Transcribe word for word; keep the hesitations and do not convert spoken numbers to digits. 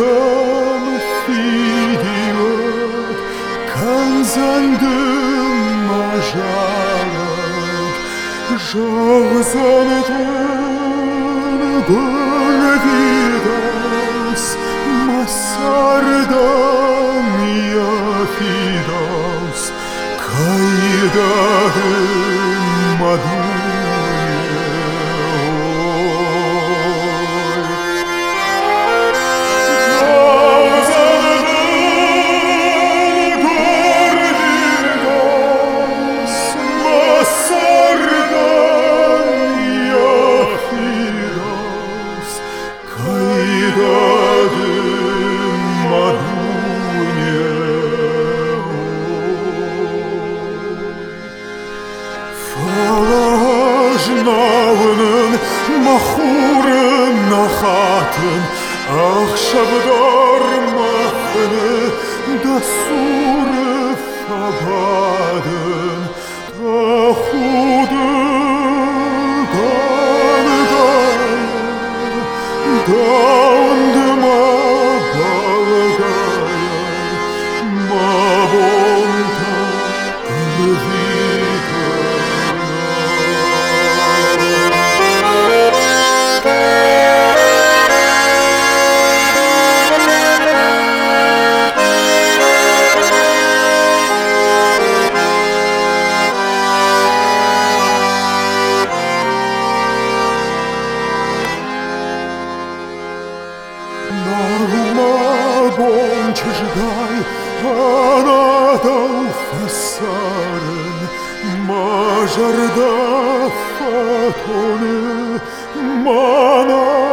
Quidam fidiot, canzandum majarat, Jorzaneten golvidas, Masardam iafidas, Caidadum Naunen, machuren nachaten, ach shabdar machne, das sure verbaden, da chude, dan gaia, da und ma balgaia, ma bonta, alvida. Bončeždaj, ana da ufesaren, mažar da fatone, mana